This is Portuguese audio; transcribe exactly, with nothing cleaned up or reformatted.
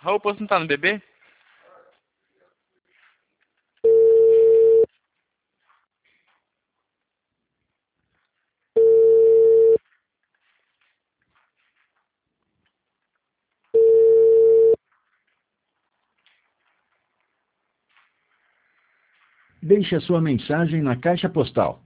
Raul, posso não estar no bebê? Deixe a sua mensagem na caixa postal